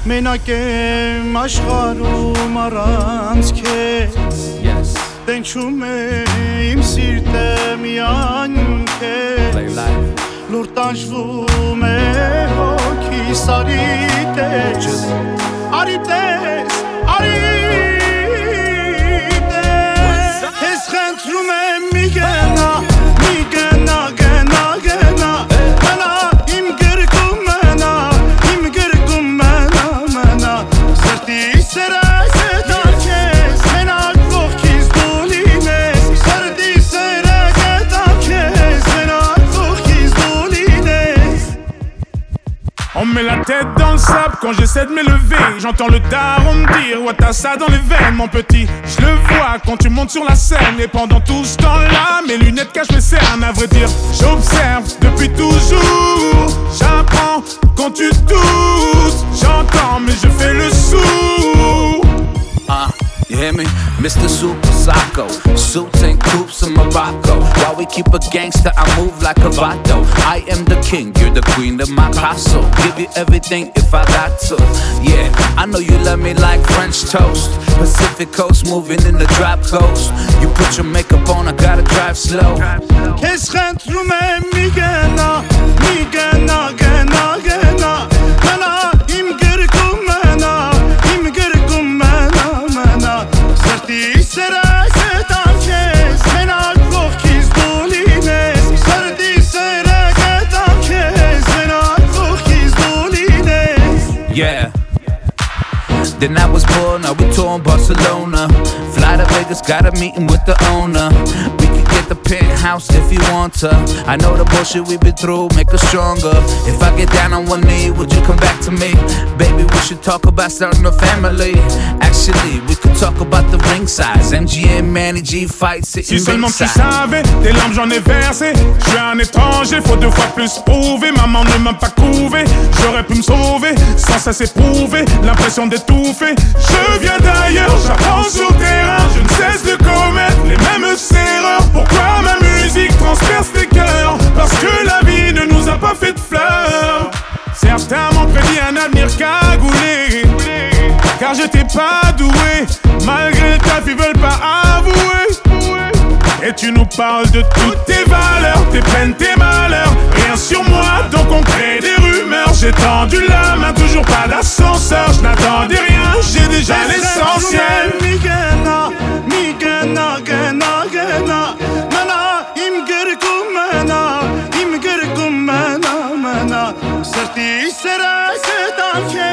Մենակ եմ աշխարհում առանց քեզ Տենչում է իմ սիրտը միայն քեզ Լուր տանջվում է հոգիս արի տես Արի տես, արի տես Քեզ խնդրում եմ մի գնա, մի գնա, գնա, գնա Մնա իմ գրկում մնա, իմ գրկում մնա, մնա Սրտի սերս է դար քեզ, մենակ ողքից դու լինես Սրտի սերս է դար քեզ, մենակ ողքից դու լինես On met la tête dans le sable quand j'essaie de m'élever J'entends le daron me dire ouais t'as ça dans les veines mon petit Je le vois quand tu montes sur la scène Et pendant tout ce temps-là mes lunettes cachent mes cernes À vrai dire j'observe depuis toujours J'apprends quand tu doutes J'entends mais je fais le sourd You hear me? Mr. Super Psycho Suits and coops in Morocco While we keep a gangster, I move like a vato I am the king, you're the queen of my castle Give you everything if I got to Yeah, I know you love me like French toast Pacific coast, moving in the drop coast You put your makeup on, I gotta drive slow Քեզ խնդրում եմ մի գնա, մի գնա, գնա, գնա Մնա իմ գրկում մնա, իմ գրկում մնա, մնա Սրտի սերս է դար քեզ, մենակ ողքից դու լինես Սրտի սերս է դար քեզ, մենակ ողքից դու լինես Yeah Then I was born, now we touring Barcelona Fly to Vegas, got a meeting with the owner We can get the penthouse if you want to I know the bullshit we've been through, make us stronger If I get down on one knee, would you come back to me? Baby, we should talk about starting a family Actually, we could talk about the ring size MGM, Manny G fight, sitting Si seulement tu ringside savais, tes larmes j'en ai versé Je suis un étranger, faut 2 fois plus prouver Maman ne m'a pas couvé, j'aurais pu me sauver Sans cesse éprouver, l'impression d'étouffer Je viens d'ailleurs, j'apprends sur le terrain Je ne cesse de commettre les mêmes erreurs Pourquoi ma musique transperce tes cœurs? Parce que la vie ne nous a pas fait de fleurs Certains m'ont prédit un avenir cagoulé Car j'étais pas doué Malgré le taf ils veulent pas avouer Et tu nous parles de toutes tes valeurs Tes peines, tes malheurs Rien sur moi donc on crée des rumeurs J'ai tendu la main, toujours pas d'ascenseur Je n'attendais rien, j'ai déjà l'essentiel Mi gena, mi gena, gena, gena Mena, im girkum mena, im girkum mena, mena Sırtı serese dan